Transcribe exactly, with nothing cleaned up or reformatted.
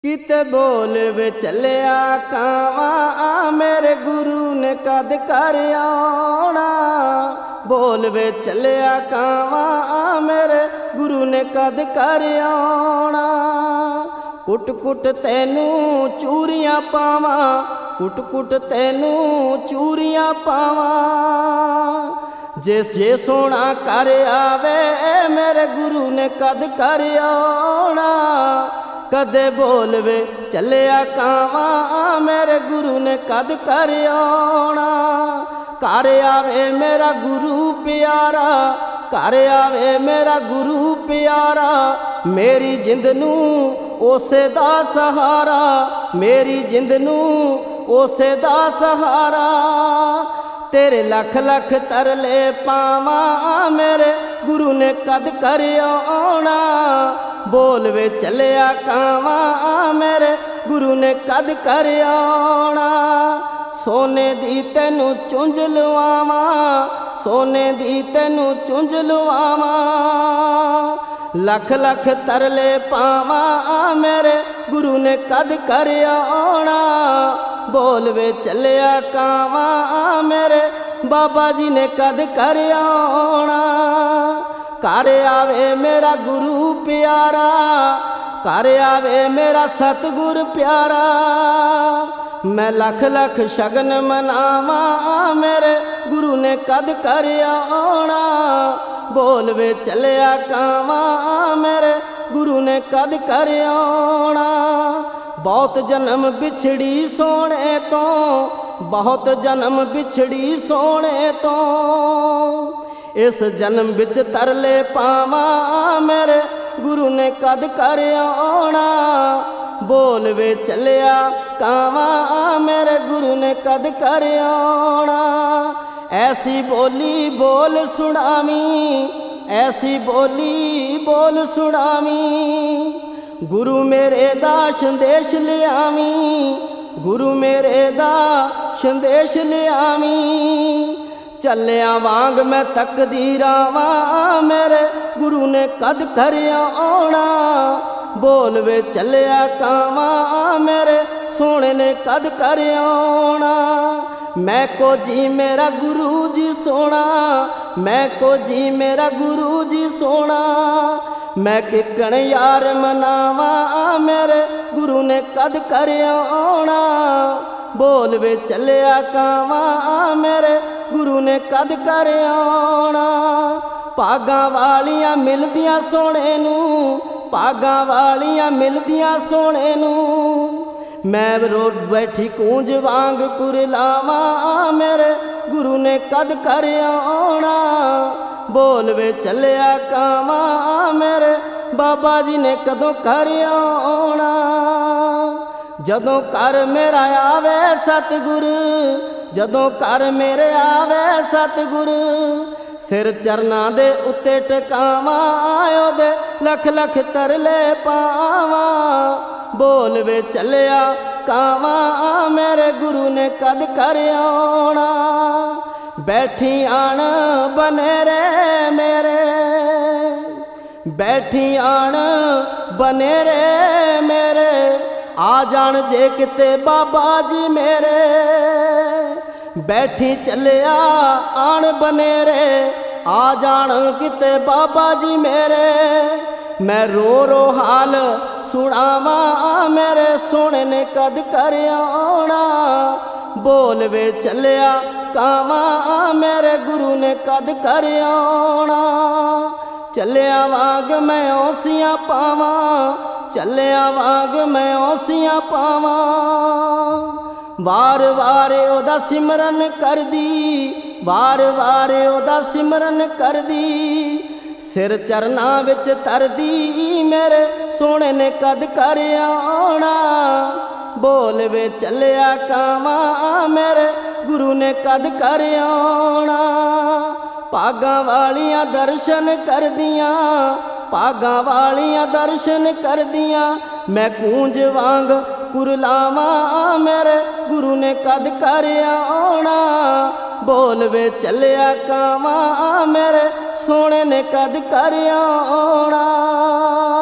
किते बोल वे चलिया कावां मेरे गुरु ने कद कर आना। बोल वे चलिया कावां मेरे गुरु ने कद कर आना। कुट कुट तैनू चूरियां पावां, कुट कुट तैनू चूरियां पावां। जिस जे सोना कर आवे मेरे गुरु ने कद कर आना। कदे बोल वे चलिया कावां मेरे गुरु ने कद कर आना। घर आवे मेरा गुरु प्यारा, घर आवे मेरा गुरु प्यारा। मेरी जिंद नू उसे दा सहारा, मेरी जिंद नू उसे दा सहारा। तेरे लख लख तरले पावां मेरे गुरु ने कद कर आना। बोल वे चलिया कावां मेरे गुरु ने कद कर आना। सोने दी तैनू चुंझ लवावां, सोने दी तैनू चुंझ लवावां। लख लख तरले पावां मेरे गुरु ने कद कर आना। बोल वे चलिया कावां मेरे बाबा जी ने कद कर आना। घर आवे मेरा गुरु प्यारा, घर आवे मेरा सतगुर प्यारा। मैं लख लख शगन मनावां मेरे गुरु ने कद कर आना। बोल वे चलिया कावां मेरे गुरु ने कद कर आना। बहुत जन्म बिछड़ी सोने तो, बहुत जन्म बिछड़ी सोने तो। इस जन्म बिच तरले पावां मेरे गुरु ने कद कर आना। बोल वे चलिया कावां मेरे गुरु ने कद कर आना। ऐसी बोली बोल सुनावी, ऐसी बोली बोल सुनावी। गुरु मेरे दा संदेश लियावी, गुरु मेरे दा संदेश लियावी। चलिया वांग मैं तकदीरां वां मेरे गुरु ने कद कर आना। बोल वे चलिया कावां मेरे सोने ने कद कर आना। मैं को जी मेरा गुरु जी सोना, मैं को जी मेरा गुरु जी सोना। मैं किकण यार मनावां मेरे गुरु ने कद कर आना। बोल वे चलिया कावां मेरे गुरु ने कद कर आना। भागां वालियां मिलदियां सोने नू, भागां वालियां मिलदियां सोने नू। मैं रोड बैठी कूंज वांग कुरलावां मेरे गुरु ने कद कर आना। बोल वे चलिया कावां मेरे बाबा जी ने कदों कर आना। जदों कर मेरा आवे सतगुर, जदों कर मेरे आवे सतगुर। सिर चरना दे उत्ते टकावां ओदे लख लख तरले पावां। बोल वे चलिया कावां मेरे गुरु ने कद कर आना। बैठी आण बनेरे मेरे, बैठी आण बनेरे मेरे। आ जान जे किते बाबा जी मेरे। बैठी चलिया आण बनेरे, आ जान किते बाबा जी मेरे। मैं रो रो हाल सुनावां मेरे सोने ने कद कर आना। बोल वे चलिया कावां मेरे गुरु ने कद कर आना। चलिया वांग मैं औसियां पावां, चलिया वांग मैं औसियां पावां। वार वार ओदा सिमरन कर दी, वार वार ओदा सिमरन कर दी। सिर चरना विच तर दी मेरे सोने ने कद कर आना। बोल वे चलिया कावां मेरे गुरु ने कद कर आना। भागां वालियां दर्शन कर दियां, भागां वालियां दर्शन कर दियां। मैं कूंज वांग कुरलावां मेरे गुरु ने कद कर आना। बोल वे चलिया कावां मेरे सोने ने कद कर आना।